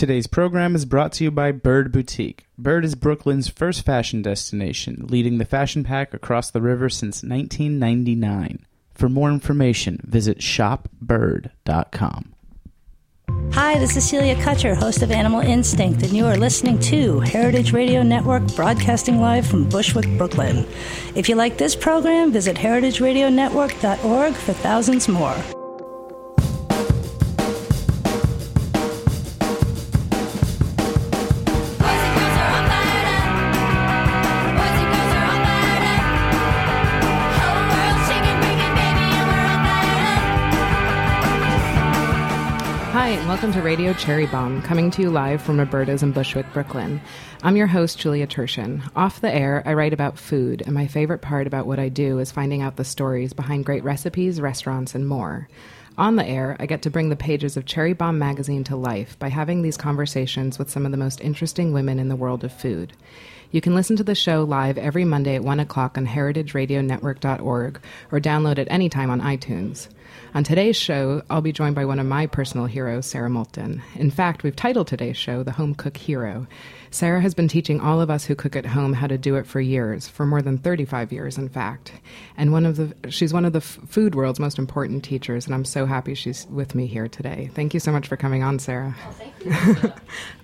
Today's program is brought to you by Bird Boutique. Bird is Brooklyn's first fashion destination, leading the fashion pack across the river since 1999. For more information, visit shopbird.com. Hi, this is Celia Kutcher, host of Animal Instinct, and you are listening to Heritage Radio Network, broadcasting live from Bushwick, Brooklyn. If you like this program, visit heritageradionetwork.org for thousands more. Hi, and welcome to Radio Cherry Bomb, coming to you live from Roberta's in Bushwick, Brooklyn. I'm your host, Julia Turshen. Off the air, I write about food, and my favorite part about what I do is finding out the stories behind great recipes, restaurants, and more. On the air, I get to bring the pages of Cherry Bomb magazine to life by having these conversations with some of the most interesting women in the world of food. You can listen to the show live every Monday at 1 o'clock on heritageradionetwork.org or download it anytime on iTunes. On today's show, I'll be joined by one of my personal heroes, Sarah Moulton. In fact, we've titled today's show The Home Cook Hero. Sarah has been teaching all of us who cook at home how to do it for years, for more than 35 years, in fact. And she's one of the food world's most important teachers, and I'm so happy she's with me here today. Thank you so much for coming on, Sarah. Oh, thank you.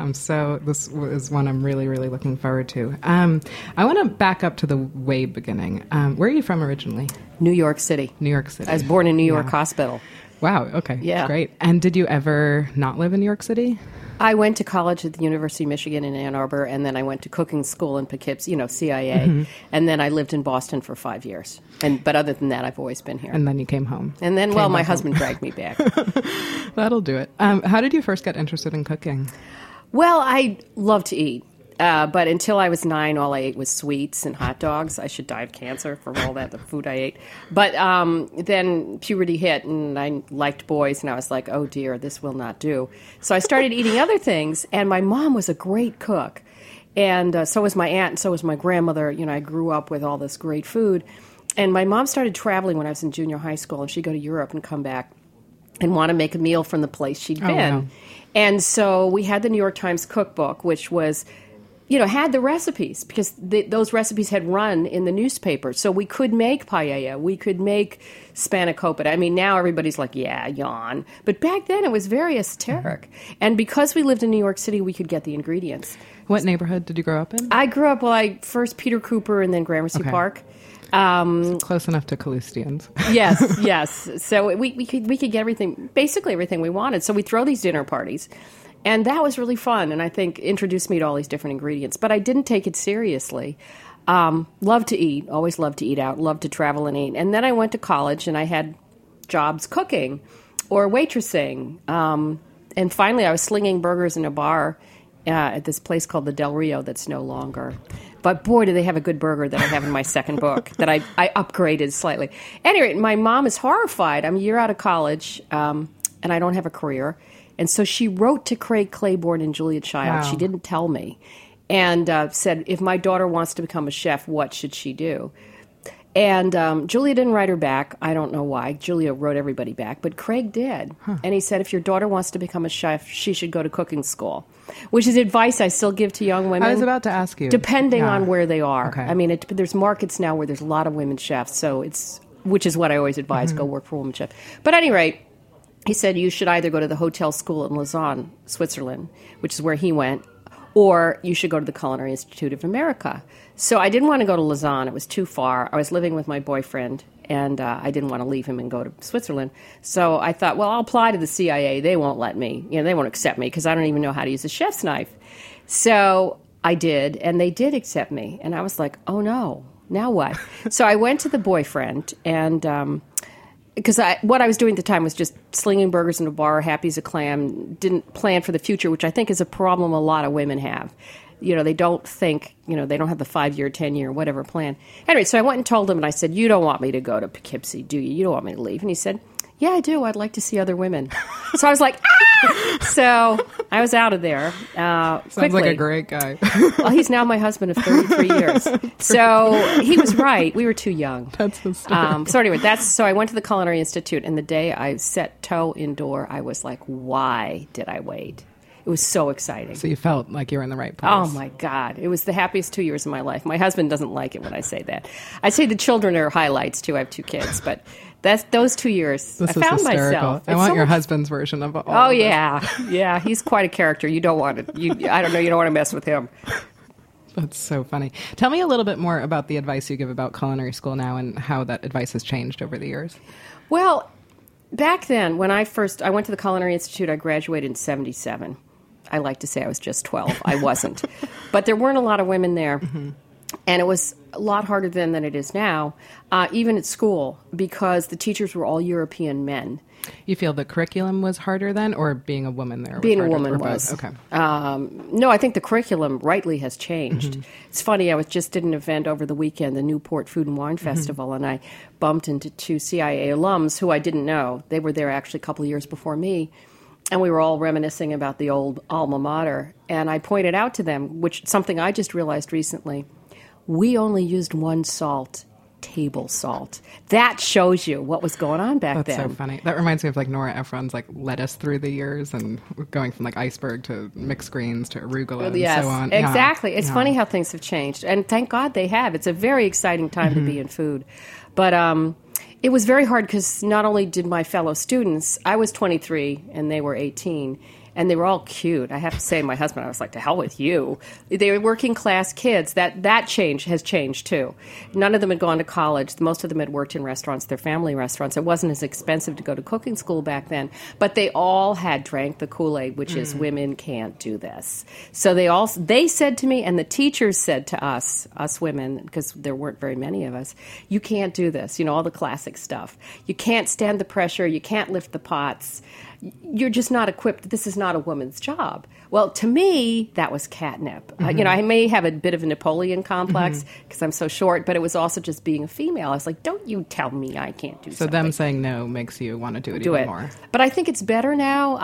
This is one I'm really, really looking forward to. I want to back up to the way beginning. Where are you from originally? New York City. New York City. I was born in New York Hospital. Wow, okay. Yeah. Great. And did you ever not live in New York City? I went to college at the University of Michigan in Ann Arbor, and then I went to cooking school in Poughkeepsie, CIA. And then I lived in Boston for 5 years. But other than that, I've always been here. And then you came home. And then, my husband dragged me back. That'll do it. How did you first get interested in cooking? Well, I love to eat. But until I was 9, all I ate was sweets and hot dogs. I should die of cancer from all the food I ate. But then puberty hit, and I liked boys, and I was like, oh, dear, this will not do. So I started eating other things, and my mom was a great cook. And so was my aunt, and so was my grandmother. You know, I grew up with all this great food. And my mom started traveling when I was in junior high school, and she'd go to Europe and come back and want to make a meal from the place she'd been. Wow. And so we had the New York Times cookbook, which was... had the recipes because those recipes had run in the newspaper. So we could make paella. We could make spanakopita. I mean, now everybody's like, yeah, yawn. But back then it was very esoteric. And because we lived in New York City, we could get the ingredients. What neighborhood did you grow up in? I grew up, first Peter Cooper and then Gramercy Park. So close enough to Callistians. Yes. So we could get basically everything we wanted. So we throw these dinner parties. And that was really fun, and I think introduced me to all these different ingredients. But I didn't take it seriously. Loved to eat, always loved to eat out, loved to travel and eat. And then I went to college, and I had jobs cooking or waitressing. And finally, I was slinging burgers in a bar at this place called the Del Rio that's no longer. But boy, do they have a good burger that I have in my second book that I upgraded slightly. Anyway, my mom is horrified. I'm a year out of college, and I don't have a career. And so she wrote to Craig Claiborne and Julia Child. Wow. She didn't tell me. And said, if my daughter wants to become a chef, what should she do? And Julia didn't write her back. I don't know why. Julia wrote everybody back. But Craig did. Huh. And he said, if your daughter wants to become a chef, she should go to cooking school. Which is advice I still give to young women. I was about to ask you. Depending on where they are. Okay. I mean, there's markets now where there's a lot of women chefs. So which is what I always advise, go work for a woman chef. But at any rate, he said you should either go to the hotel school in Lausanne, Switzerland, which is where he went, or you should go to the Culinary Institute of America. So I didn't want to go to Lausanne. It was too far. I was living with my boyfriend, and I didn't want to leave him and go to Switzerland. So I thought, well, I'll apply to the CIA. They won't let me. They won't accept me because I don't even know how to use a chef's knife. So I did, and they did accept me. And I was like, oh, no, now what? So I went to the boyfriend, and... because what I was doing at the time was just slinging burgers in a bar, happy as a clam, didn't plan for the future, which I think is a problem a lot of women have. They don't think, they don't have the 5-year, 10-year, whatever plan. Anyway, so I went and told him, and I said, you don't want me to go to Poughkeepsie, do you? You don't want me to leave. And he said, yeah, I do. I'd like to see other women. So I was like, ah! So I was out of there Sounds quickly. like a great guy. Well, he's now my husband of 33 years. So he was right. We were too young. That's the story. So anyway, so I went to the Culinary Institute, and the day I set toe indoor, I was like, why did I wait? It was so exciting. So you felt like you were in the right place. Oh, my God. It was the happiest 2 years of my life. My husband doesn't like it when I say that. I say the children are highlights, too. I have 2 kids, but those 2 years, This I found is hysterical. myself. I want your husband's version of all Oh, of this. yeah. Yeah, he's quite a character. You don't want to, I don't know, you don't want to mess with him. That's so funny. Tell me a little bit more about the advice you give about culinary school now and how that advice has changed over the years. Well, back then, when I went to the Culinary Institute, I graduated in 1977. I like to say I was just 12. I wasn't. But there weren't a lot of women there. Mm-hmm. And it was a lot harder then than it is now, even at school, because the teachers were all European men. You feel the curriculum was harder then, or being a woman there was Being harder, a woman or both? was. Okay. No, I think the curriculum rightly has changed. Mm-hmm. It's funny, I just did an event over the weekend, the Newport Food and Wine Festival, and I bumped into 2 CIA alums who I didn't know. They were there actually a couple of years before me. And we were all reminiscing about the old alma mater. And I pointed out to them, which something I just realized recently, we only used 1 salt, table salt. That shows you what was going on back then. That's so funny. That reminds me of like Nora Ephron's like led us through the years and going from like iceberg to mixed greens to arugula and so on. Exactly. Yeah. It's funny how things have changed. And thank God they have. It's a very exciting time to be in food. But it was very hard because not only did my fellow students, I was 23 and they were 18, and they were all cute. I have to say, my husband, I was like, to hell with you. They were working class kids. That change has changed too. None of them had gone to college. Most of them had worked in restaurants, their family restaurants. It wasn't as expensive to go to cooking school back then, but they all had drank the Kool-Aid, which is women can't do this. So they said to me, and the teachers said to us women, because there weren't very many of us, you can't do this. You know, all the classic stuff. You can't stand the pressure. You can't lift the pots. You're just not equipped. This is not a woman's job. Well, to me, that was catnip. Mm-hmm. I may have a bit of a Napoleon complex because I'm so short, but it was also just being a female. I was like, don't you tell me I can't do something. So them saying no makes you want to do it more. But I think it's better now,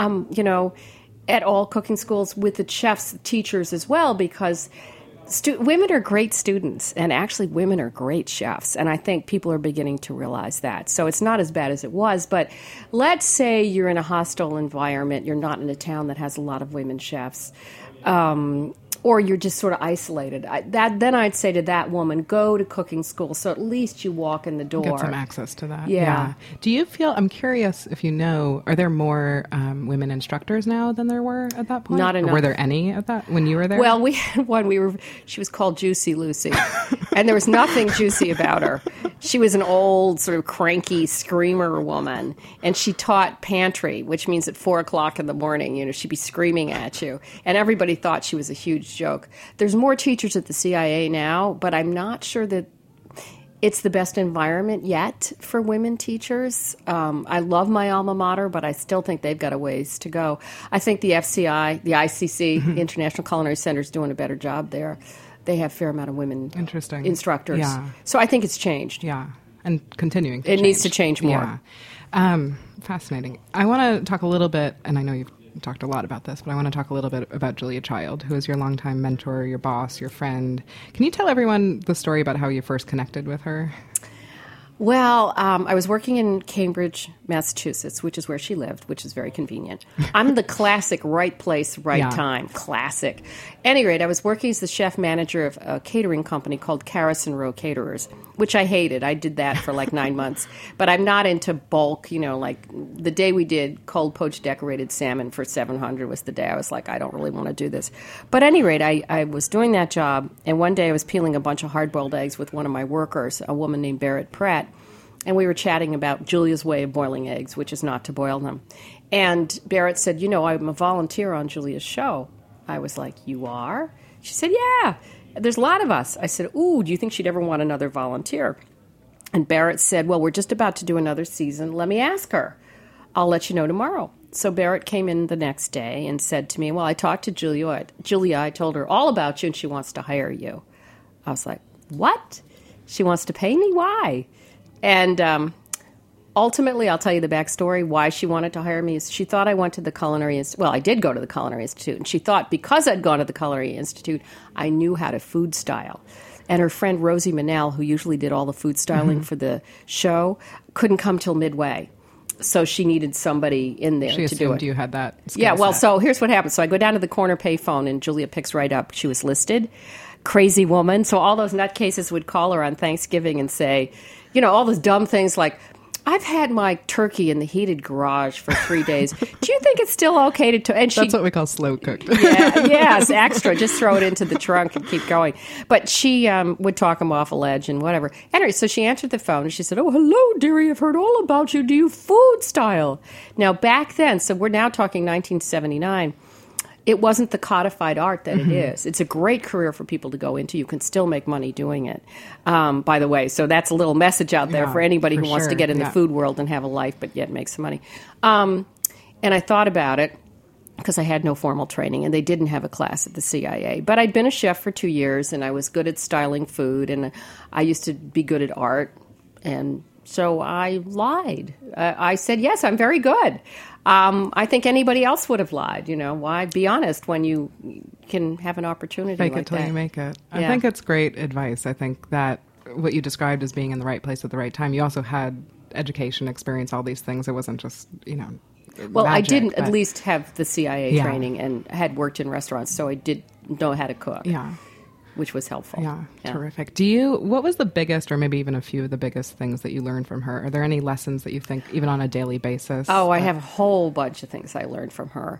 at all cooking schools with the chefs, the teachers as well, because women are great students, and actually women are great chefs, and I think people are beginning to realize that. So it's not as bad as it was, but let's say you're in a hostile environment, you're not in a town that has a lot of women chefs, or you're just sort of isolated. Then I'd say to that woman, go to cooking school, so at least you walk in the door. Get some access to that. Yeah. Do you feel, I'm curious if you know, are there more women instructors now than there were at that point? Not enough. Or were there any at that, when you were there? Well, we had one, she was called Juicy Lucy, and there was nothing juicy about her. She was an old, sort of cranky screamer woman, and she taught pantry, which means at 4 o'clock in the morning, she'd be screaming at you, and everybody thought she was a huge joke. There's more teachers at the CIA now, but I'm not sure that it's the best environment yet for women teachers. I love my alma mater, but I still think they've got a ways to go. I think the FCI, the ICC, the International Culinary Center, is doing a better job there. They have a fair amount of women instructors. Yeah. So I think it's changed. Yeah, and continuing to It change. needs to change more. Yeah. Fascinating. I want to talk a little bit, and I know you've talked a lot about this, but I want to talk a little bit about Julia Child, who is your longtime mentor, your boss, your friend. Can you tell everyone the story about how you first connected with her? Well, I was working in Cambridge, Massachusetts, which is where she lived, which is very convenient. I'm the classic right place, right time. Classic. At any rate, I was working as the chef manager of a catering company called Carrison Row Caterers, which I hated. I did that for like 9 months. But I'm not into bulk, like the day we did cold poached decorated salmon for $700 was the day I was like, I don't really want to do this. But at any rate, I was doing that job, and one day I was peeling a bunch of hard-boiled eggs with one of my workers, a woman named Barrett Pratt. And we were chatting about Julia's way of boiling eggs, which is not to boil them. And Barrett said, I'm a volunteer on Julia's show. I was like, you are? She said, yeah, there's a lot of us. I said, ooh, do you think she'd ever want another volunteer? And Barrett said, well, we're just about to do another season. Let me ask her. I'll let you know tomorrow. So Barrett came in the next day and said to me, well, I talked to Julia. I told her all about you, and she wants to hire you. I was like, what? She wants to pay me? Why? And ultimately, I'll tell you the backstory, why she wanted to hire me is she thought I went to the Culinary Institute. Well, I did go to the Culinary Institute, and she thought because I'd gone to the Culinary Institute, I knew how to food style. And her friend Rosie Manel, who usually did all the food styling for the show, couldn't come till midway. So she needed somebody in there She to do assumed it. you had that skill Yeah, well, set. so here's what happened. So I go down to the corner payphone, and Julia picks right up. She was listed. Crazy woman. So all those nutcases would call her on Thanksgiving and say, all those dumb things like, I've had my turkey in the heated garage for 3 days. Do you think it's still okay to... And That's what we call slow cooked. yes, extra. Just throw it into the trunk and keep going. But she would talk him off a ledge and whatever. Anyway, so she answered the phone and she said, "Oh, hello, dearie. I've heard all about you. Do you food style?" Now, back then, so we're now talking 1979, it wasn't the codified art that it is. It's a great career for people to go into. You can still make money doing it, by the way. So that's a little message out there for anybody who wants to get in the food world and have a life but yet make some money. And I thought about it because I had no formal training, and they didn't have a class at the CIA. But I'd been a chef for 2 years, and I was good at styling food, and I used to be good at art. And so I lied. I said, yes, I'm very good. I think anybody else would have lied. Why be honest when you can have an opportunity Fake like it till that? you make it. Yeah. I think it's great advice. I think that what you described as being in the right place at the right time, you also had education, experience, all these things. It wasn't just, Well, I magic, didn't but- at least have the CIA Yeah. training and had worked in restaurants, so I did know how to cook, Yeah. which was helpful. Yeah, terrific. What was the biggest, or maybe even a few of the biggest things that you learned from her? Are there any lessons that you think, even on a daily basis? Oh, I have a whole bunch of things I learned from her.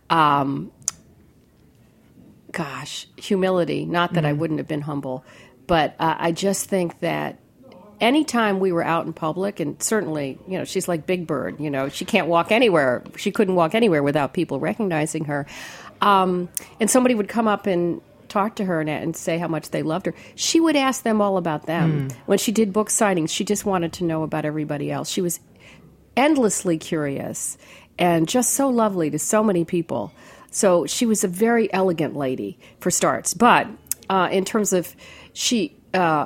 Humility. Not that I wouldn't have been humble, but I just think that anytime we were out in public, and certainly, she's like Big Bird, she can't walk anywhere. She couldn't walk anywhere without people recognizing her. And somebody would come up and talk to her and say how much they loved her. She would ask them all about them. When she did book signings, she just wanted to know about everybody else. She was endlessly curious and just so lovely to so many people. So she was a very elegant lady, for starts. But in terms of she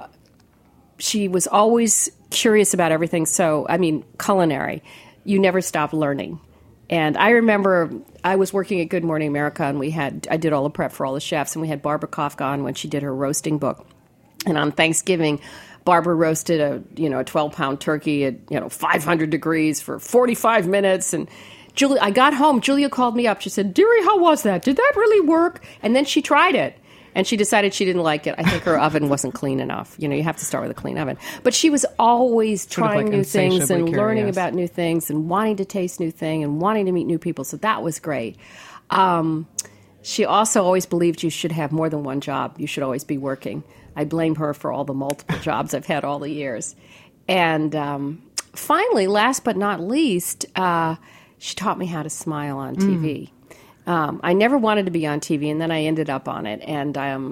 was always curious about everything. So, culinary. You never stop learning. And I remember I was working at Good Morning America, and I did all the prep for all the chefs, and we had Barbara Kafka on when she did her roasting book. And on Thanksgiving, Barbara roasted a 12-pound turkey at 500 degrees for 45 minutes. And I got home. Julia called me up. She said, "Dearie, how was that? Did that really work?" And then she tried it. And she decided she didn't like it. I think her oven wasn't clean enough. You have to start with a clean oven. But she was always trying new things and learning curious. about new things and wanting to taste new things and wanting to meet new people. So that was great. She also always believed you should have more than one job. You should always be working. I blame her for all the multiple jobs I've had all the years. And finally, last but not least, she taught me how to smile on TV. I never wanted to be on TV, and then I ended up on it. And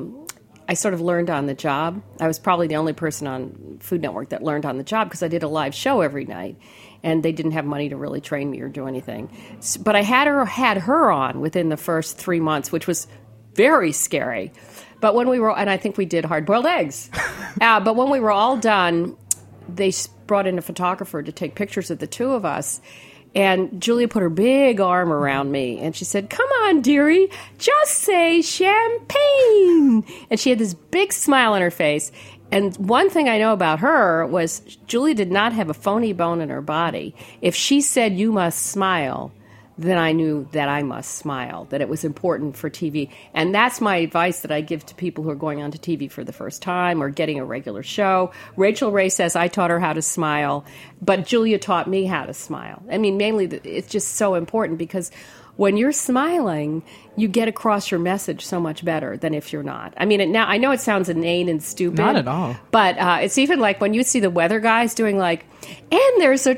I sort of learned on the job. I was probably the only person on Food Network that learned on the job because I did a live show every night, and they didn't have money to really train me or do anything. But I had her on within the first 3 months, which was very scary. But when we were, and I think we did hard-boiled eggs. But when we were all done, they brought in a photographer to take pictures of the two of us. And Julia put her big arm around me, and she said, "Come on, dearie, just say champagne." And she had this big smile on her face. And one thing I know about her was Julia did not have a phony bone in her body. If she said, "You must smile," then I knew that I must smile, that it was important for TV. And that's my advice that I give to people who are going onto TV for the first time or getting a regular show. Rachel Ray says I taught her how to smile, but Julia taught me how to smile. Mainly it's just so important because when you're smiling, you get across your message so much better than if you're not. Now I know it sounds inane and stupid. Not at all. But it's even like when you see the weather guys doing like, "And there's a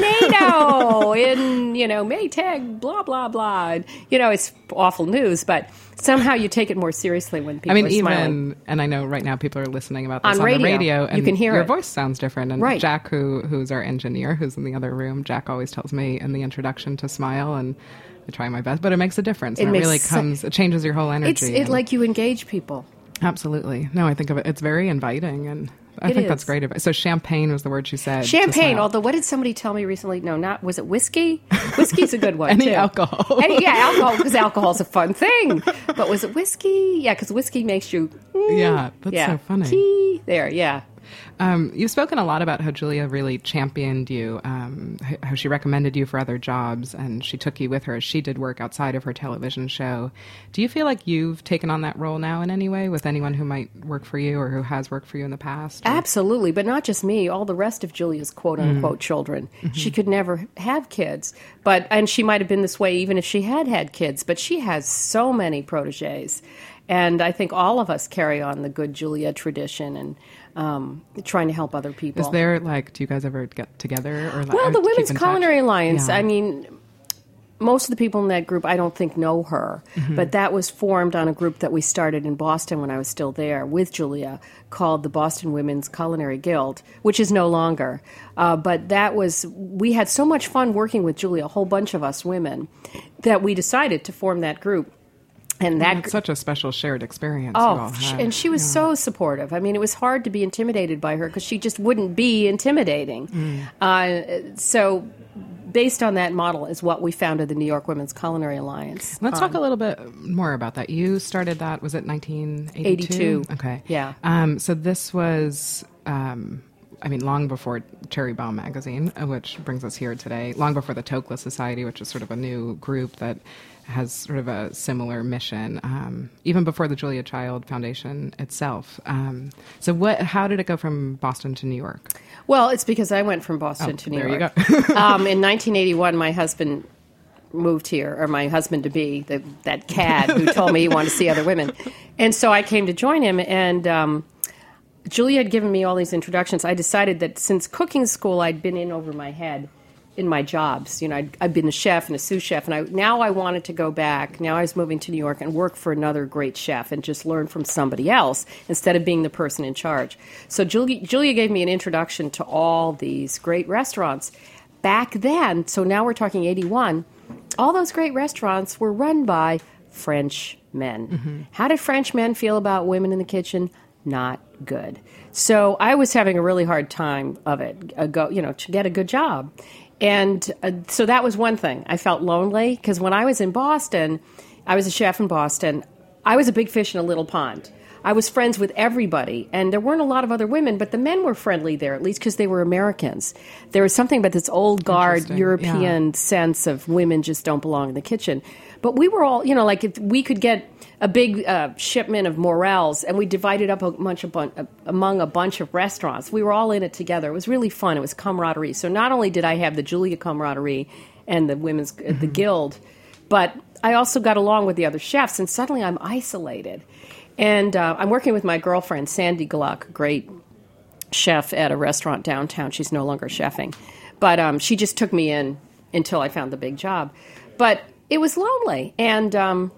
tornado in, Maytag, blah, blah, blah." It's awful news, but somehow you take it more seriously when people are smiling. And I know right now people are listening about this On on the radio, radio, and you can hear your it. voice sounds different. And Right. Jack, who's our engineer, who's in the other room, Jack always tells me in the introduction to smile, and I try my best, but it makes a difference. It And it makes really it changes your whole energy. It's like you engage people. Absolutely. No, I think of it. It's very inviting, and I It think that's is. great advice. So champagne was the word she said. to Champagne, smile. although what did somebody tell me recently? No, was it whiskey? Whiskey's a good one, Any too. alcohol. Alcohol, because alcohol's a fun thing. But was it whiskey? Yeah, because whiskey makes you... Yeah, that's so funny. There, yeah. You've spoken a lot about how Julia really championed you, how she recommended you for other jobs, and she took you with her as she did work outside of her television show. Do you feel like you've taken on that role now in any way with anyone who might work for you or who has worked for you in the past? Or? Absolutely, but not just me. All the rest of Julia's quote-unquote children. Mm-hmm. She could never have kids, and she might have been this way even if she had had kids, but she has so many proteges. And I think all of us carry on the good Julia tradition and trying to help other people. Is there, do you guys ever get together? Or well, the Women's Culinary Alliance, I mean, most of the people in that group I don't think know her, but that was formed on a group that we started in Boston when I was still there with Julia called the Boston Women's Culinary Guild, which is no longer. But we had so much fun working with Julia, a whole bunch of us women, that we decided to form that group. And that's such a special shared experience. And she was so supportive. I mean, it was hard to be intimidated by her because she just wouldn't be intimidating. So based on that model is what we founded the New York Women's Culinary Alliance. Let's talk a little bit more about that. You started that, was it 1982? Okay. Yeah. So this was... long before Cherry Bombe magazine, which brings us here today, long before the Tokla Society, which is sort of a new group that has sort of a similar mission, even before the Julia Child Foundation itself. How did it go from Boston to New York? Well, it's because I went from Boston to New York. There you go. In 1981, my husband moved here, or my husband-to-be, that cad who told me he wanted to see other women. And so I came to join him, and... Julia had given me all these introductions. I decided that since cooking school, I'd been in over my head in my jobs. You know, I'd been a chef and a sous chef, and now I wanted to go back. Now I was moving to New York and work for another great chef and just learn from somebody else instead of being the person in charge. So Julia gave me an introduction to all these great restaurants. Back then, so now we're talking 81, all those great restaurants were run by French men. Mm-hmm. How did French men feel about women in the kitchen? Not good. So I was having a really hard time of it, to get a good job. And so that was one thing. I felt lonely because when I was in Boston, I was a chef in Boston. I was a big fish in a little pond. I was friends with everybody, and there weren't a lot of other women, but the men were friendly there, at least because they were Americans. There was something about this old guard European sense of women just don't belong in the kitchen. But we were all, if we could get a big shipment of morels, and we divided up among a bunch of restaurants. We were all in it together. It was really fun. It was camaraderie. So not only did I have the Julia camaraderie and the women's the guild, but I also got along with the other chefs, and suddenly I'm isolated. And I'm working with my girlfriend, Sandy Gluck, great chef at a restaurant downtown. She's no longer chefing. But she just took me in until I found the big job. But it was lonely, and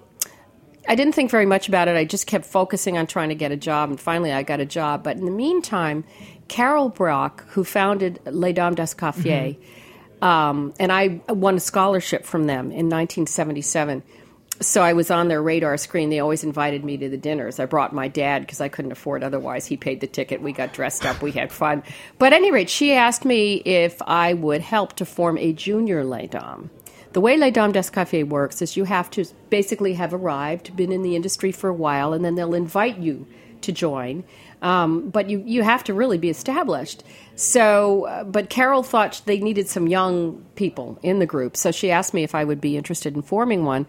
I didn't think very much about it. I just kept focusing on trying to get a job, and finally I got a job. But in the meantime, Carol Brock, who founded Les Dames d'Escoffier, and I won a scholarship from them in 1977. So I was on their radar screen. They always invited me to the dinners. I brought my dad because I couldn't afford otherwise. He paid the ticket. We got dressed up. We had fun. But at any rate, she asked me if I would help to form a junior Les Dames. The way Les Dames d'Escoffier works is you have to basically have arrived, been in the industry for a while, and then they'll invite you to join. But you have to really be established. So, but Carol thought they needed some young people in the group. So she asked me if I would be interested in forming one.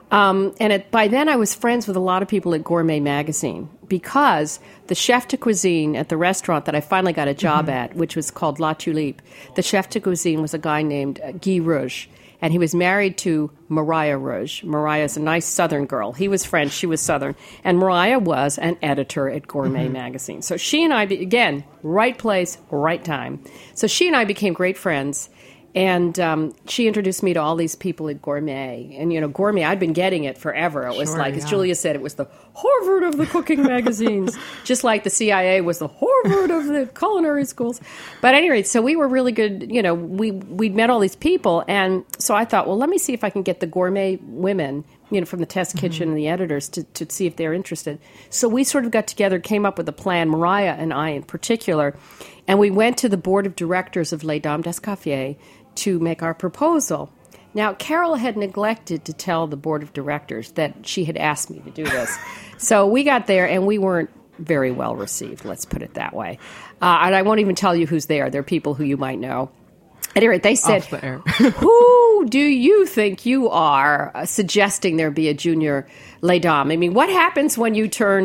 By then I was friends with a lot of people at Gourmet Magazine because the chef de cuisine at the restaurant that I finally got a job at, which was called La Tulipe, the chef de cuisine was a guy named Guy Rouge, and he was married to Mariah Rouge. Mariah's a nice Southern girl. He was French, she was Southern, and Mariah was an editor at Gourmet Magazine. So she and I, again, right place, right time. So she and I became great friends. And she introduced me to all these people at Gourmet. And, Gourmet, I'd been getting it forever. It was as Julia said, it was the Harvard of the cooking magazines, just like the CIA was the Harvard of the culinary schools. But at any rate, so we were really good. We'd met all these people. And so I thought, well, let me see if I can get the Gourmet women, from the test kitchen and the editors to see if they're interested. So we sort of got together, came up with a plan, Mariah and I in particular, and we went to the board of directors of Les Dames d'Escoffier to make our proposal. Now, Carol had neglected to tell the board of directors that she had asked me to do this. So we got there, and we weren't very well received, let's put it that way. And I won't even tell you who's there. They're people who you might know. At any rate, they said, Off the air. who do you think you are suggesting there be a junior les dames? I mean, what happens when you turn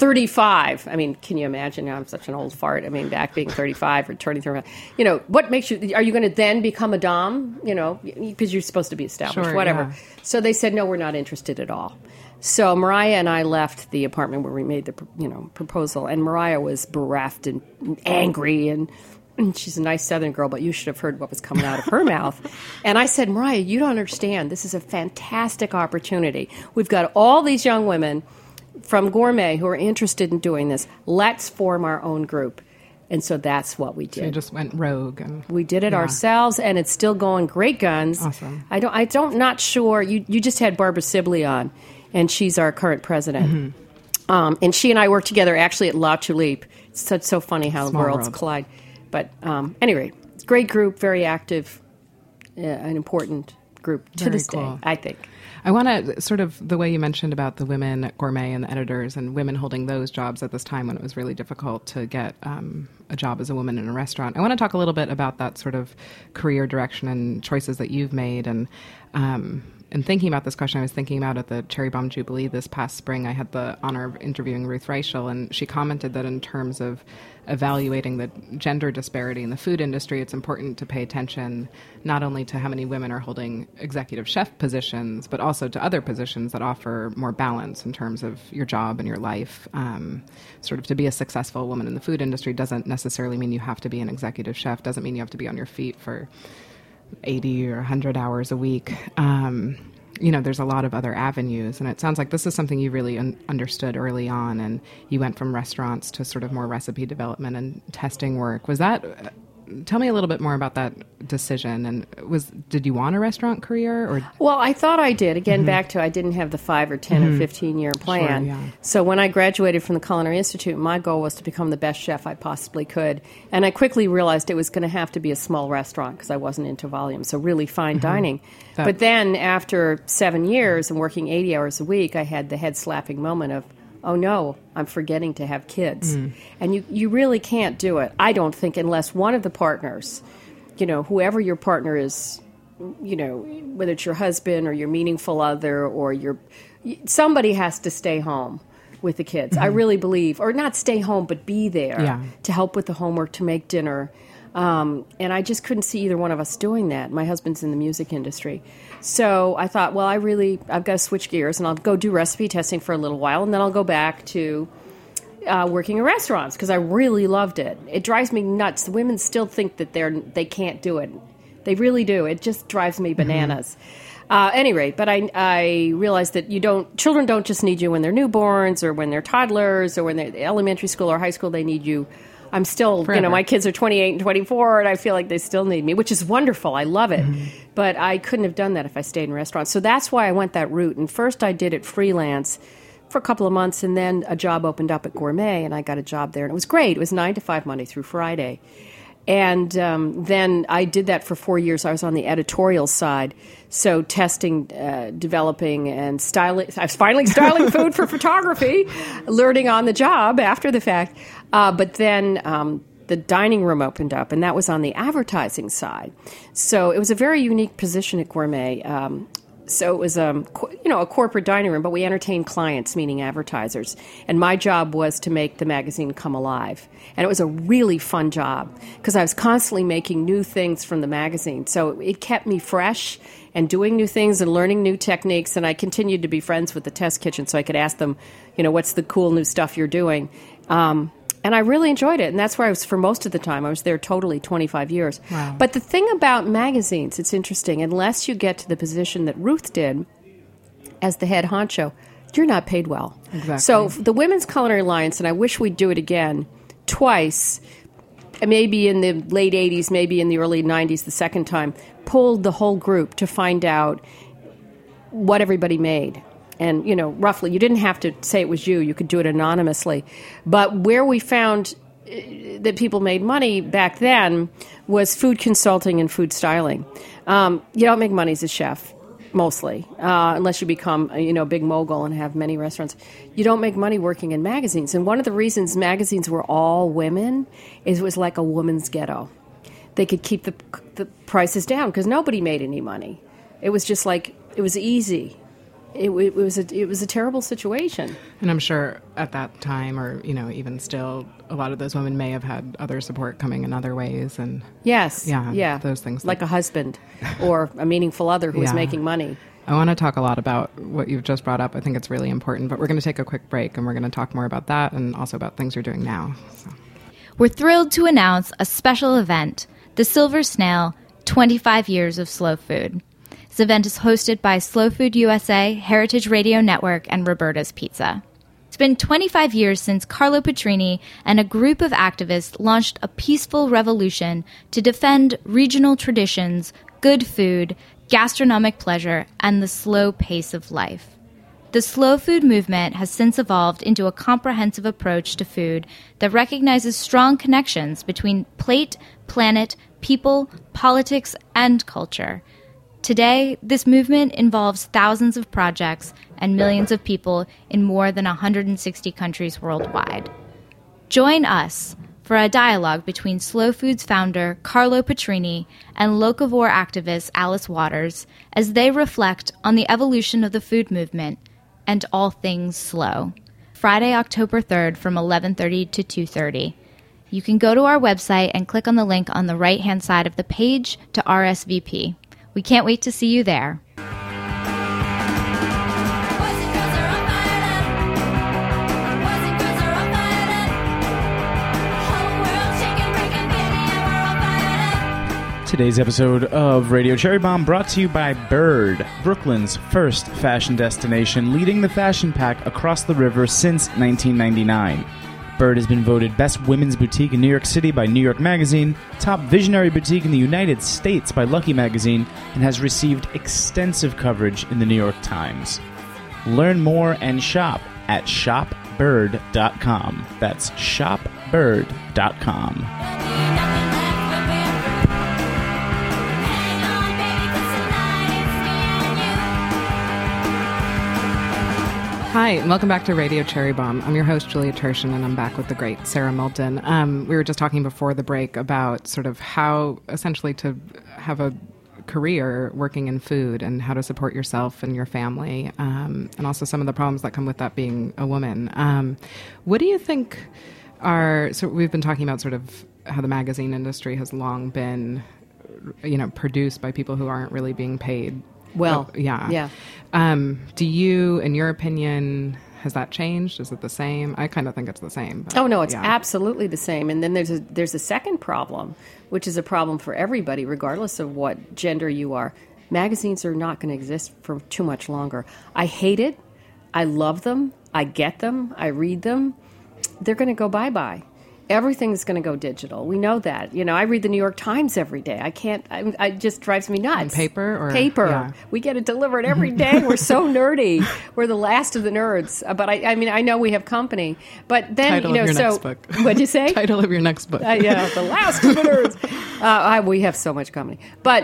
35? I mean, can you imagine? I'm such an old fart. I mean, back being 35 or turning 35. You know, what makes you, are you going to then become a dame? You know, because you're supposed to be established, Sure, whatever. yeah. So they said, no, we're not interested at all. So Mariah and I left the apartment where we made the, proposal, and Mariah was bereft and angry, and she's a nice Southern girl, but you should have heard what was coming out of her mouth. And I said, Mariah, you don't understand. This is a fantastic opportunity. We've got all these young women from Gourmet who are interested in doing this. Let's form our own group. And so that's what we did. So you just went rogue. And we did it ourselves, and it's still going great guns. Awesome. Not sure. You just had Barbara Sibley on, and she's our current president. Mm-hmm. And she and I worked together actually at La Tulipe. It's so funny how Small worlds world. collide. But anyway, it's a great group, very active, an important group to Very this cool. day, I think. I want to sort of, the way you mentioned about the women at Gourmet and the editors and women holding those jobs at this time when it was really difficult to get a job as a woman in a restaurant. I want to talk a little bit about that sort of career direction and choices that you've made. And thinking about this question, I was thinking about at the Cherry Bomb Jubilee this past spring, I had the honor of interviewing Ruth Reichel, and she commented that in terms of evaluating the gender disparity in the food industry, it's important to pay attention not only to how many women are holding executive chef positions, but also to other positions that offer more balance in terms of your job and your life. Sort of to be a successful woman in the food industry doesn't necessarily mean you have to be an executive chef, doesn't mean you have to be on your feet for 80 or 100 hours a week. There's a lot of other avenues, and it sounds like this is something you really understood early on, and you went from restaurants to sort of more recipe development and testing work. Was that, tell me a little bit more about that decision, and did you want a restaurant career? Or? Well, I thought I did. Again, back to I didn't have the 5 or 10 or 15-year plan. Sure, yeah. So when I graduated from the Culinary Institute, my goal was to become the best chef I possibly could. And I quickly realized it was going to have to be a small restaurant because I wasn't into volume, so really fine dining. But then after 7 years and working 80 hours a week, I had the head-slapping moment of, oh no, I'm forgetting to have kids. And you really can't do it, I don't think, unless one of the partners, whoever your partner is, whether it's your husband or your meaningful other or somebody has to stay home with the kids. I really believe, or not stay home, but be there to help with the homework, to make dinner. And I just couldn't see either one of us doing that. My husband's in the music industry. So I thought, well, I've got to switch gears, and I'll go do recipe testing for a little while, and then I'll go back to working in restaurants because I really loved it. It drives me nuts. The women still think that they can't do it. They really do. It just drives me bananas. Anyway, but I realized that children don't just need you when they're newborns or when they're toddlers or when they're elementary school or high school. They need you. I'm still, Forever. My kids are 28 and 24, and I feel like they still need me, which is wonderful. I love it. But I couldn't have done that if I stayed in restaurants. So that's why I went that route. And first I did it freelance for a couple of months, and then a job opened up at Gourmet, and I got a job there. And it was great. It was 9 to 5, Monday through Friday. And then I did that for 4 years. I was on the editorial side, so testing, developing, and styling. I was finally styling food for photography, learning on the job after the fact. But then the dining room opened up, and that was on the advertising side. So it was a very unique position at Gourmet. So it was a corporate dining room, but we entertained clients, meaning advertisers. And my job was to make the magazine come alive. And it was a really fun job because I was constantly making new things from the magazine. So it kept me fresh and doing new things and learning new techniques. And I continued to be friends with the test kitchen so I could ask them, what's the cool new stuff you're doing? And I really enjoyed it. And that's where I was for most of the time. I was there totally 25 years. Wow. But the thing about magazines, it's interesting, unless you get to the position that Ruth did as the head honcho, you're not paid well. Exactly. So the Women's Culinary Alliance, and I wish we'd do it again, twice, maybe in the late 80s, maybe in the early 90s, the second time, pulled the whole group to find out what everybody made. And, roughly, you didn't have to say it was you. You could do it anonymously. But where we found that people made money back then was food consulting and food styling. You don't make money as a chef. mostly, unless you become a big mogul and have many restaurants. You don't make money working in magazines. And one of the reasons magazines were all women is it was like a woman's ghetto. They could keep the prices down because nobody made any money. It was just like, it was easy. It was a terrible situation. And I'm sure at that time, or even still, a lot of those women may have had other support coming in other ways. And yes, those things, like a husband or a meaningful other who was making money. I want to talk a lot about what you've just brought up. I think it's really important. But we're going to take a quick break, and we're going to talk more about that and also about things you're doing now. So. We're thrilled to announce a special event, the Silver Snail 25 Years of Slow Food. This event is hosted by Slow Food USA, Heritage Radio Network, and Roberta's Pizza. It's been 25 years since Carlo Petrini and a group of activists launched a peaceful revolution to defend regional traditions, good food, gastronomic pleasure, and the slow pace of life. The slow food movement has since evolved into a comprehensive approach to food that recognizes strong connections between plate, planet, people, politics, and culture. Today, this movement involves thousands of projects and millions of people in more than 160 countries worldwide. Join us for a dialogue between Slow Food's founder, Carlo Petrini, and locavore activist Alice Waters as they reflect on the evolution of the food movement and all things slow. Friday, October 3rd from 11:30 to 2:30. You can go to our website and click on the link on the right-hand side of the page to RSVP. We can't wait to see you there. Today's episode of Radio Cherry Bomb brought to you by Bird, Brooklyn's first fashion destination, leading the fashion pack across the river since 1999. Bird has been voted Best Women's Boutique in New York City by New York Magazine, Top Visionary Boutique in the United States by Lucky Magazine, and has received extensive coverage in the New York Times. Learn more and shop at shopbird.com. That's shopbird.com. Hi, and welcome back to Radio Cherry Bomb. I'm your host, Julia Turshen, and I'm back with the great Sarah Moulton. We were just talking before the break about sort of how essentially to have a career working in food and how to support yourself and your family, and also some of the problems that come with that being a woman. What do you think so we've been talking about sort of how the magazine industry has long been, produced by people who aren't really being paid. Well, yeah. Do you, in your opinion, has that changed? Is it the same? I kind of think it's the same. But, no, it's absolutely the same. And then there's a second problem, which is a problem for everybody, regardless of what gender you are. Magazines are not going to exist for too much longer. I hate it. I love them. I get them. I read them. They're going to go bye-bye. Everything's going to go digital. We know that. I read the New York Times every day. I can't. It just drives me nuts. On paper or paper? Yeah. We get it delivered every day. We're so nerdy. We're the last of the nerds. But I know we have company. But then Title of your next book. What'd you say? Title of your next book. Yeah, the last of the nerds. We have so much company. But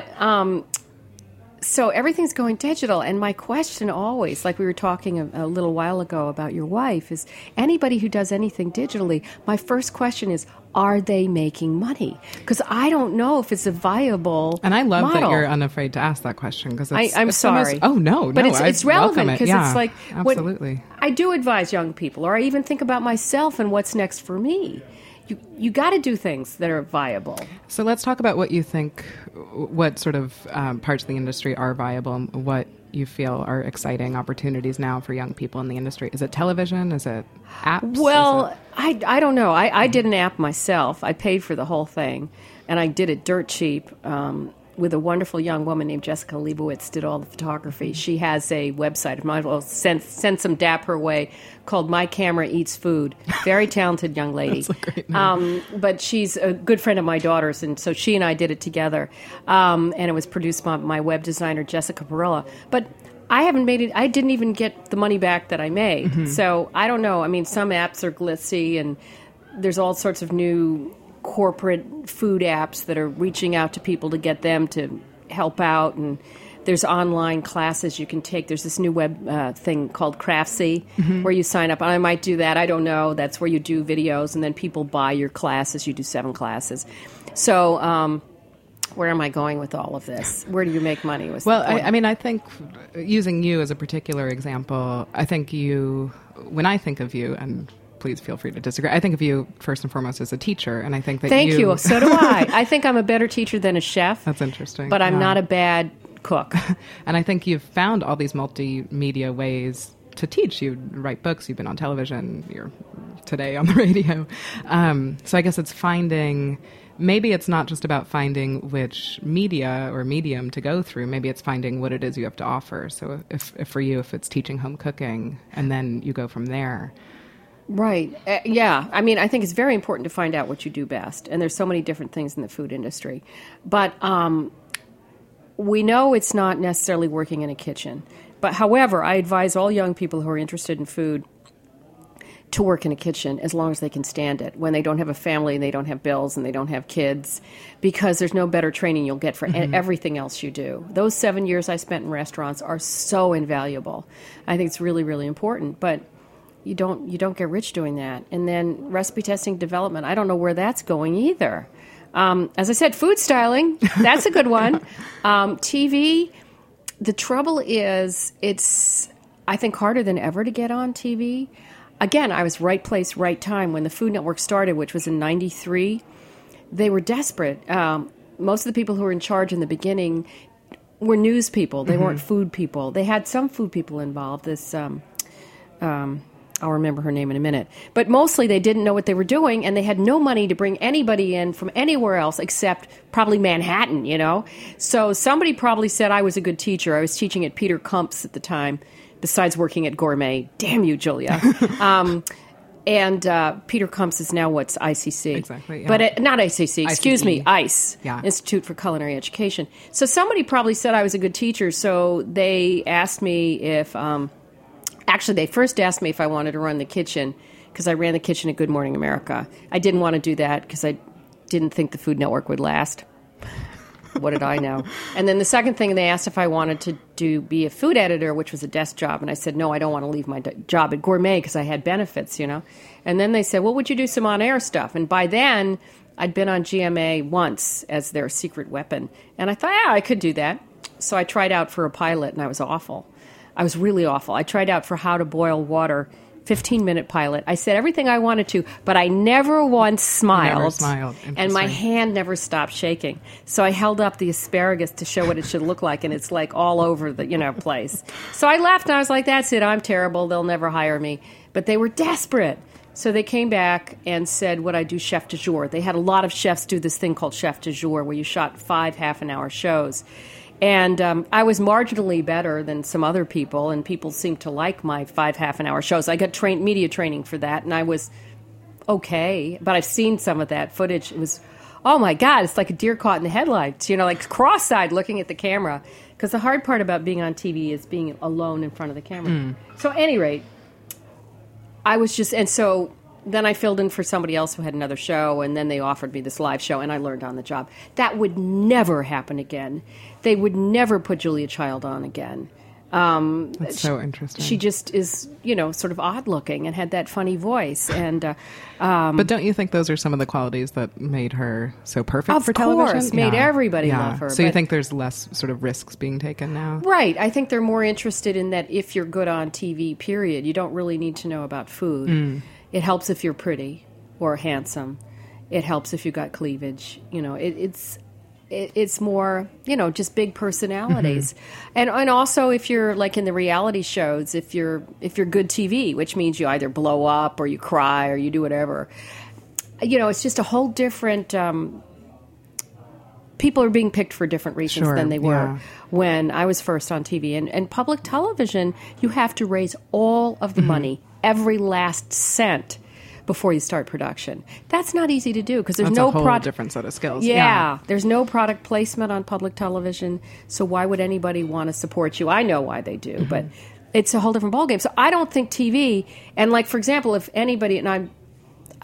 so everything's going digital, and my question always, like we were talking a little while ago about your wife, is anybody who does anything digitally, my first question is, are they making money? Because I don't know if it's a viable And I love model. that you're unafraid to ask that question, because I'm sorry. But it's relevant because it's like absolutely. I do advise young people, or I even think about myself and what's next for me. You got to do things that are viable. So let's talk about what you think, what sort of parts of the industry are viable, and what you feel are exciting opportunities now for young people in the industry. Is it television? Is it apps? Well, I don't know. I did an app myself. I paid for the whole thing, and I did it dirt cheap with a wonderful young woman named Jessica Leibowitz, did all the photography. She has a website. I might as well send some dap her way, called My Camera Eats Food. Very talented young lady. That's a great name. But she's a good friend of my daughter's, and so she and I did it together. And it was produced by my web designer, Jessica Perella. But I haven't made it. I didn't even get the money back that I made. Mm-hmm. So I don't know. I mean, some apps are glitzy, and there's all sorts of new corporate food apps that are reaching out to people to get them to help out, and There's online classes you can take. There's this new web thing called Craftsy where you sign up. I might do that. I don't know. That's where you do videos, and then people buy your classes. You do 7 classes. So where am I going with all of this? Where do you make money? Well, I mean, I think using you as a particular example, I think when I think of you, and please feel free to disagree, I think of you first and foremost as a teacher, and I think that Thank you. So do I. I think I'm a better teacher than a chef. That's interesting. But I'm not a bad cook. And I think you've found all these multimedia ways to teach. You write books, you've been on television, you're today on the radio. So I guess it's maybe it's not just about finding which media or medium to go through. Maybe it's finding what it is you have to offer. So if for you, if it's teaching home cooking, and then you go from there. Right. Yeah. I mean, I think it's very important to find out what you do best. And there's so many different things in the food industry. But we know it's not necessarily working in a kitchen. But however, I advise all young people who are interested in food to work in a kitchen as long as they can stand it, when they don't have a family and they don't have bills and they don't have kids, because there's no better training you'll get for everything else you do. Those 7 years I spent in restaurants are so invaluable. I think it's really, really important. But you don't get rich doing that. And then recipe testing development, I don't know where that's going either. As I said, food styling, that's a good one. TV, the trouble is it's, I think, harder than ever to get on TV. Again, I was right place, right time. When the Food Network started, which was in 93, they were desperate. Most of the people who were in charge in the beginning were news people. They weren't food people. They had some food people involved. I'll remember her name in a minute. But mostly they didn't know what they were doing, and they had no money to bring anybody in from anywhere else except probably Manhattan, you know? So somebody probably said I was a good teacher. I was teaching at Peter Kump's at the time, besides working at Gourmet. Damn you, Julia. And Peter Kump's is now what's ICC. Exactly, yeah. But not ICC, excuse me, ICE, yeah. Institute for Culinary Education. So somebody probably said I was a good teacher, so they asked me if... Actually, they first asked me if I wanted to run the kitchen, because I ran the kitchen at Good Morning America. I didn't want to do that because I didn't think the Food Network would last. What did I know? And then the second thing, they asked if I wanted to be a food editor, which was a desk job. And I said, no, I don't want to leave my job at Gourmet because I had benefits, you know. And then they said, well, would you do some on-air stuff? And by then, I'd been on GMA once as their secret weapon. And I thought, yeah, I could do that. So I tried out for a pilot, and I was awful. I was really awful. I tried out for How to Boil Water, 15-minute pilot. I said everything I wanted to, but I never once smiled. Never smiled. And my hand never stopped shaking. So I held up the asparagus to show what it should look like, and it's like all over the place. So I left, and I was like, that's it. I'm terrible. They'll never hire me. But they were desperate. So they came back and said, would I do chef du jour? They had a lot of chefs do this thing called chef du jour, where you shot 5 half-an-hour shows. And I was marginally better than some other people, and people seemed to like my 5 half-an-hour shows. I got media training for that, and I was okay. But I've seen some of that footage. It was, oh, my God, it's like a deer caught in the headlights, like cross-eyed looking at the camera. Because the hard part about being on TV is being alone in front of the camera. So at any rate, I was just, and so... Then I filled in for somebody else who had another show, and then they offered me this live show, and I learned on the job. That would never happen again. They would never put Julia Child on again. That's so interesting. She just is, sort of odd-looking and had that funny voice. And but don't you think those are some of the qualities that made her so perfect for television? Of course, made everybody love her. So you think there's less sort of risks being taken now? Right. I think they're more interested in that if you're good on TV, period, you don't really need to know about food. It helps if you're pretty or handsome. It helps if you got cleavage. It's more, just big personalities. And also if you're like in the reality shows, if you're good TV, which means you either blow up or you cry or you do whatever. It's just a whole different people are being picked for different reasons than they were when I was first on TV. And public television, you have to raise all of the money, every last cent, before you start production. That's not easy to do because there's That's no a whole different set of skills. Yeah, there's no product placement on public television, so why would anybody want to support you? I know why they do, but it's a whole different ballgame. So I don't think TV, and like, for example, if anybody, and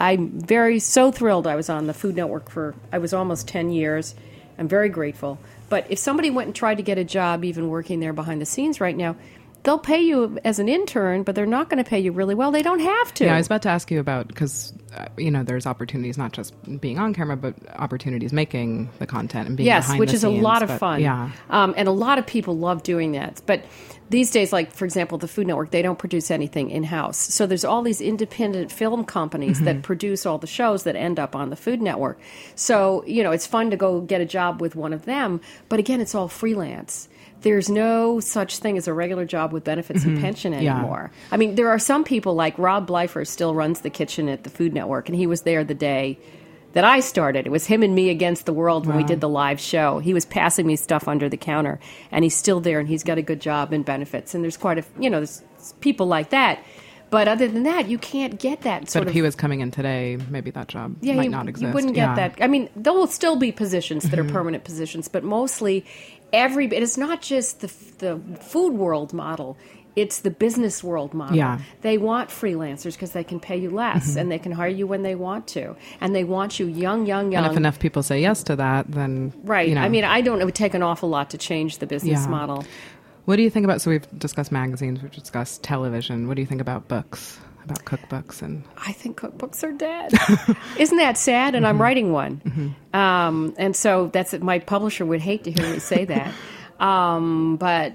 I'm so thrilled I was on the Food Network I was almost 10 years. I'm very grateful. But if somebody went and tried to get a job, even working there behind the scenes right now, they'll pay you as an intern, but they're not going to pay you really well. They don't have to. Yeah, I was about to ask you about, because, there's opportunities not just being on camera, but opportunities making the content and being behind the scenes. Yes, which is a lot of fun. Yeah. And a lot of people love doing that. But these days, like, for example, the Food Network, they don't produce anything in-house. So there's all these independent film companies that produce all the shows that end up on the Food Network. So, it's fun to go get a job with one of them. But again, it's all freelance. There's no such thing as a regular job with benefits and pension anymore. Yeah. I mean, there are some people, like Rob Bleifer still runs the kitchen at the Food Network, and he was there the day that I started. It was him and me against the world when we did the live show. He was passing me stuff under the counter, and he's still there, and he's got a good job and benefits. And there's there's people like that. But other than that, you can't get that sort of... But if he was coming in today, maybe that job might not exist. You wouldn't get that. I mean, there will still be positions that are permanent positions, but mostly it's not just the food world model. It's the business world model. Yeah. They want freelancers because they can pay you less, and they can hire you when they want to. And they want you young. And if enough people say yes to that, then... Right. I mean, I don't know. It would take an awful lot to change the business model. What do you think about, so we've discussed magazines, we've discussed television. What do you think about books, about cookbooks? And I think cookbooks are dead. Isn't that sad? And I'm writing one. And so my publisher would hate to hear me say that. But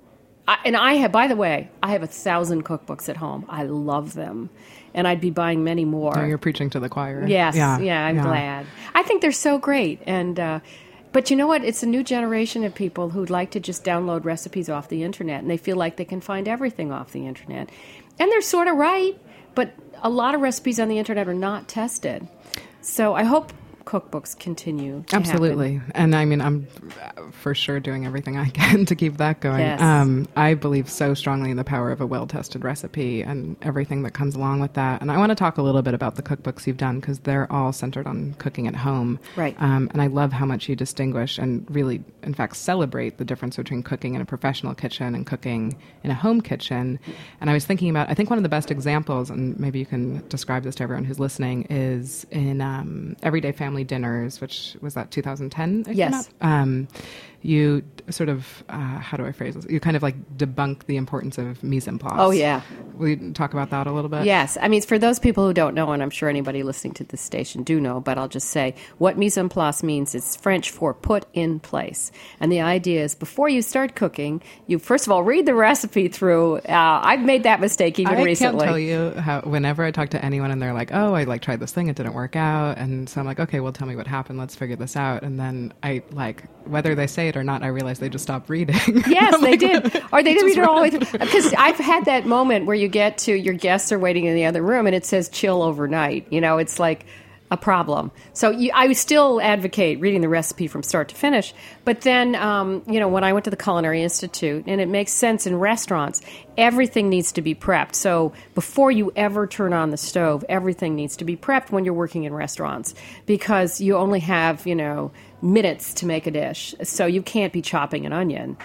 I have 1,000 cookbooks at home. I love them. And I'd be buying many more. Oh, you're preaching to the choir. Yes. I'm glad. I think they're so great. And, but you know what? It's a new generation of people who'd like to just download recipes off the internet, and they feel like they can find everything off the internet. And they're sort of right, but a lot of recipes on the internet are not tested. So I hope cookbooks continue to Absolutely. happen. And I mean, I'm for sure doing everything I can to keep that going. Yes. I believe so strongly in the power of a well-tested recipe and everything that comes along with that. And I want to talk a little bit about the cookbooks you've done, because they're all centered on cooking at home. Right. And I love how much you distinguish and really, in fact, celebrate the difference between cooking in a professional kitchen and cooking in a home kitchen. And I was thinking about, I think one of the best examples, and maybe you can describe this to everyone who's listening, is in Everyday Family Dinners, which was that 2010? Yes. You sort of, how do I phrase this? You kind of like debunk the importance of mise en place. Oh, yeah. Will you talk about that a little bit? Yes. I mean, for those people who don't know, and I'm sure anybody listening to this station do know, but I'll just say what mise en place means is French for put in place. And the idea is before you start cooking, you first of all read the recipe through. I've made that mistake even recently. I can't tell you how, whenever I talk to anyone and they're like, oh, I tried this thing, it didn't work out. And so I'm like, okay, well, tell me what happened. Let's figure this out. And then whether they say it or not, I realize they just stopped reading. Yes, they did. Or they didn't read it all the way through. Because I've had that moment where you get to your guests are waiting in the other room and it says chill overnight. It's like a problem. So I would still advocate reading the recipe from start to finish. But then, when I went to the Culinary Institute, and it makes sense in restaurants, everything needs to be prepped. So before you ever turn on the stove, everything needs to be prepped when you're working in restaurants, because you only have, minutes to make a dish. So you can't be chopping an onion.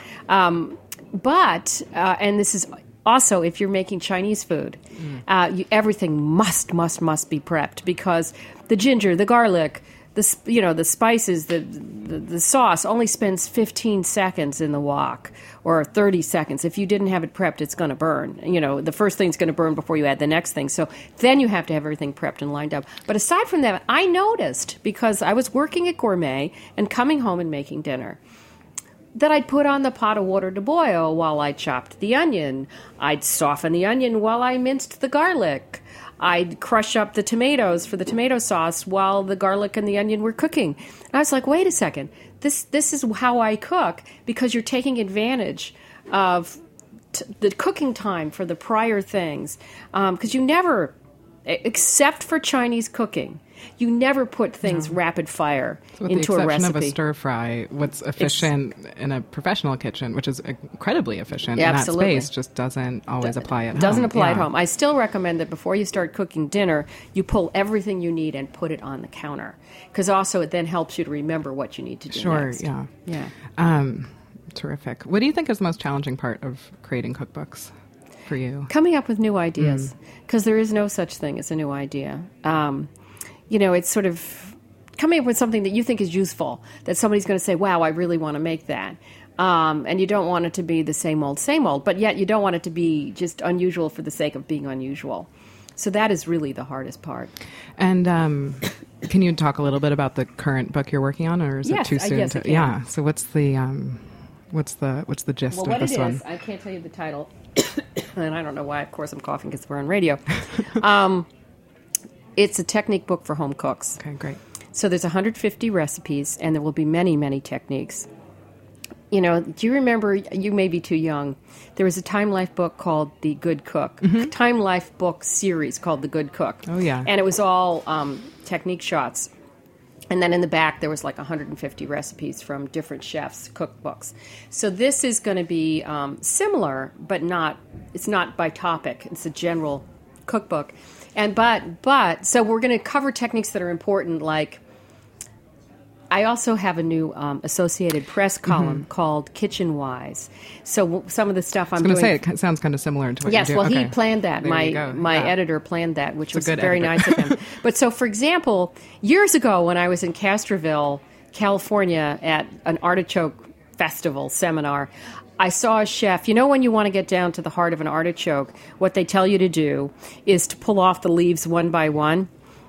But this is also if you're making Chinese food, everything must be prepped, because the ginger, the garlic, the spices, the sauce only spends 15 seconds in the wok, or 30 seconds. If you didn't have it prepped, it's going to burn. The first thing's going to burn before you add the next thing. So then you have to have everything prepped and lined up. But aside from that, I noticed, because I was working at Gourmet and coming home and making dinner, that I'd put on the pot of water to boil while I chopped the onion. I'd soften the onion while I minced the garlic. I'd crush up the tomatoes for the tomato sauce while the garlic and the onion were cooking. And I was like, wait a second. This is how I cook, because you're taking advantage of the cooking time for the prior things. Because you never, except for Chinese cooking, you never put things rapid fire into a recipe. With the exception of a stir fry, what's efficient in a professional kitchen, which is incredibly efficient in absolutely. that space, just doesn't always apply at home. Doesn't apply at home. I still recommend that before you start cooking dinner, you pull everything you need and put it on the counter, because also it then helps you to remember what you need to do next. Sure, yeah. Terrific. What do you think is the most challenging part of creating cookbooks for you? Coming up with new ideas, because there is no such thing as a new idea. It's sort of coming up with something that you think is useful, that somebody's going to say, wow, I really want to make that. And you don't want it to be the same old, but yet you don't want it to be just unusual for the sake of being unusual. So that is really the hardest part. And can you talk a little bit about the current book you're working on, or is it too soon? Yes, I can. Yeah. So what's the gist of this one? I can't tell you the title, and I don't know why. Of course, I'm coughing because we're on radio. It's a technique book for home cooks. Okay, great. So there's 150 recipes, and there will be many, many techniques. You know, do you remember, you may be too young, there was a Time Life book called The Good Cook, Time Life book series called The Good Cook. Oh, yeah. And it was all technique shots. And then in the back, there was like 150 recipes from different chefs' cookbooks. So this is going to be similar, but it's not by topic. It's a general cookbook. And but so we're going to cover techniques that are important, like I also have a new Associated Press column called Kitchen Wise. So some of the stuff I'm doing... I was going to say, it sounds kind of similar to what you do. Yes, well, okay. he planned that. My editor planned that, which was very nice of him. But so, for example, years ago when I was in Castroville, California, at an artichoke festival seminar, I saw a chef. You know, when you want to get down to the heart of an artichoke, what they tell you to do is to pull off the leaves one by one.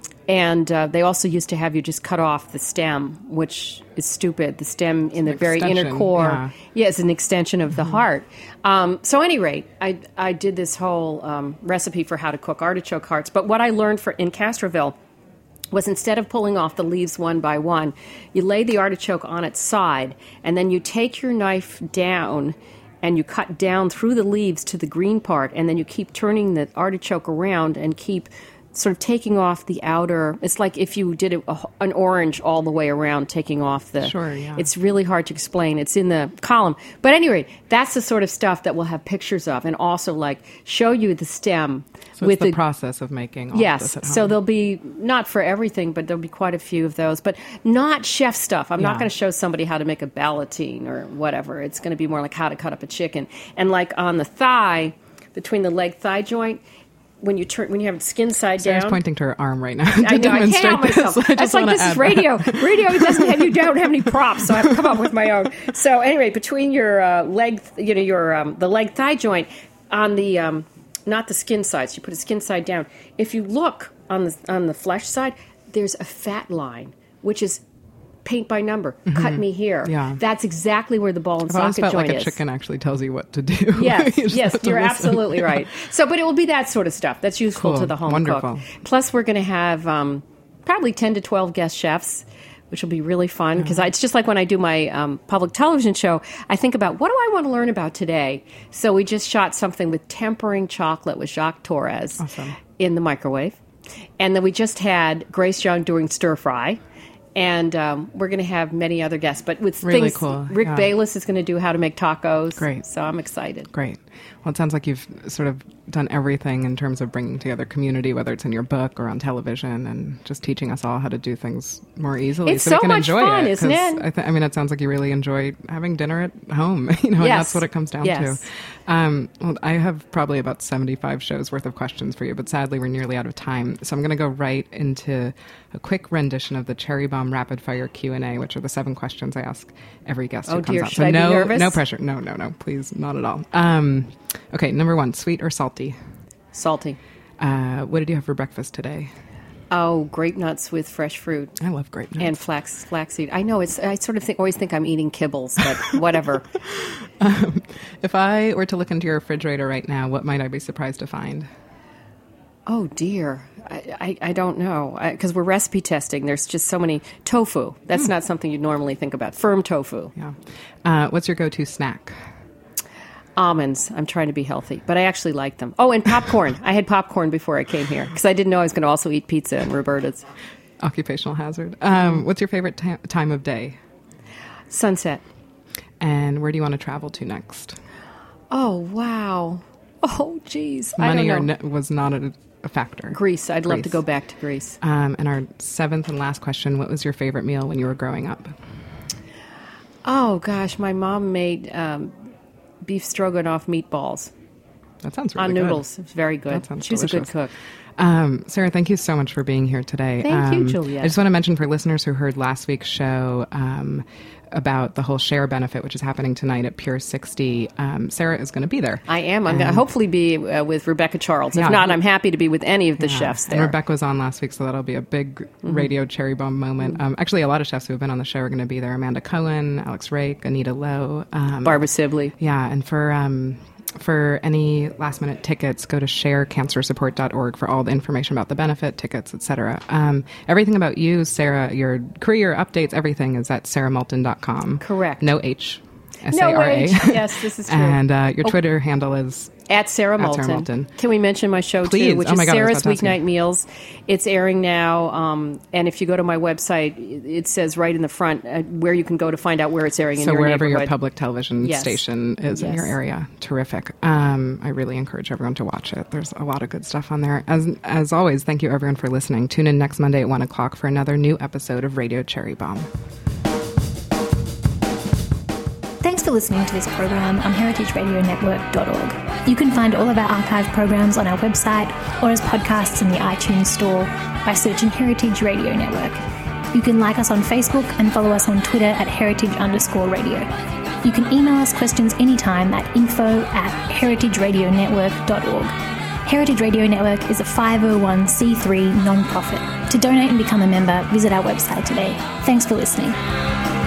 And they also used to have you just cut off the stem, which is stupid. The stem in the very inner core is an extension of the heart. So at any rate, I did this whole recipe for how to cook artichoke hearts. But what I learned in Castroville was instead of pulling off the leaves one by one, you lay the artichoke on its side, and then you take your knife down and you cut down through the leaves to the green part, and then you keep turning the artichoke around and keep sort of taking off the outer. It's like if you did an orange all the way around, taking off the... Sure, yeah. It's really hard to explain. It's in the column. But anyway, that's the sort of stuff that we'll have pictures of, and also like show you the stem. So with it's the process of making all of this at home. So there'll be, not for everything, but there'll be quite a few of those, but not chef stuff. I'm not going to show somebody how to make a ballotine or whatever. It's going to be more like how to cut up a chicken. And like on the thigh, between the leg thigh joint, when you have it skin side down. Sarah's pointing to her arm right now. I know, I can't help myself. That's like, this is radio. Radio you don't have any props, so I have to come up with my own. So anyway, between your leg, the leg thigh joint on the not the skin side. So you put a skin side down. If you look on the flesh side, there's a fat line, which is paint by number. Cut me here. Yeah. That's exactly where the ball and socket joint is. Like a chicken actually tells you what to do. Yes, you're absolutely right. So, but it will be that sort of stuff that's useful to the home cook. Plus, we're going to have probably 10 to 12 guest chefs, which will be really fun, because it's just like when I do my public television show, I think about, what do I want to learn about today? So we just shot something with tempering chocolate with Jacques Torres in the microwave. And then we just had Grace Young doing stir fry. And we're going to have many other guests. But with really things, cool. Rick Bayless is going to do how to make tacos. Great. So I'm excited. Great. Well, it sounds like you've sort of done everything in terms of bringing together community, whether it's in your book or on television, and just teaching us all how to do things more easily. It's so we can much enjoy fun, it, isn't it? I mean, it sounds like you really enjoy having dinner at home, and that's what it comes down to. Well, I have probably about 75 shows worth of questions for you, but sadly we're nearly out of time. So I'm going to go right into a quick rendition of the Cherry Bomb Rapid Fire Q&A, which are the 7 questions I ask every guest who comes dear, on. should I be nervous? No pressure. No, please, not at all. Okay, number 1, sweet or salty? Salty. What did you have for breakfast today? Oh, grape nuts with fresh fruit. I love grape nuts. And flaxseed. I know, I sort of always think I'm eating kibbles, but whatever. If I were to look into your refrigerator right now, what might I be surprised to find? Oh, dear. I don't know. Because we're recipe testing. There's just so many. Tofu. That's not something you'd normally think about. Firm tofu. Yeah. What's your go-to snack? Almonds. I'm trying to be healthy, but I actually like them. Oh, and popcorn. I had popcorn before I came here because I didn't know I was going to also eat pizza and Roberta's. Occupational hazard. What's your favorite time of day? Sunset. And where do you want to travel to next? Oh, wow. Oh, geez. Money I don't know. was not a factor. Greece. I'd love to go back to Greece. And our 7th and last question, what was your favorite meal when you were growing up? Oh, gosh. My mom made beef stroganoff meatballs. That sounds really on good. noodles. It's very good. That sounds She's delicious. a good cook. Sarah, thank you so much for being here today. Thank you, Juliet. I just want to mention for listeners who heard last week's show about the whole share benefit, which is happening tonight at Pier 60, Sarah is going to be there. I am. I'm going to hopefully be with Rebecca Charles. If not, I'm happy to be with any of the chefs there. And Rebecca was on last week, so that'll be a big radio cherry bomb moment. Actually, a lot of chefs who have been on the show are going to be there. Amanda Cohen, Alex Rake, Anita Lowe. Barbara Sibley. Yeah, and for any last-minute tickets, go to sharecancersupport.org for all the information about the benefit, tickets, etc. Everything about you, Sarah, your career updates, everything is at sarahmoulton.com. Correct. No H. S-A-R-A. No H. Yes, this is true. And your Twitter handle is... At Sarah Moulton. Sarah Moulton. Can we mention my show, Please. too, which Oh my is God, Sarah's Weeknight Meals. It's airing now, and if you go to my website, it says right in the front where you can go to find out where it's airing in your neighborhood. So wherever your public television station is in your area. Terrific. I really encourage everyone to watch it. There's a lot of good stuff on there. As always, thank you everyone for listening. Tune in next Monday at 1 o'clock for another new episode of Radio Cherry Bomb. Thanks for listening to this program on heritageradionetwork.org. You can find all of our archive programs on our website or as podcasts in the iTunes Store by searching Heritage Radio Network. You can like us on Facebook and follow us on Twitter at heritage_radio. You can email us questions anytime at info@heritageradionetwork.org. Heritage Radio Network is a 501c3 non-profit. To donate and become a member, visit our website today. Thanks for listening.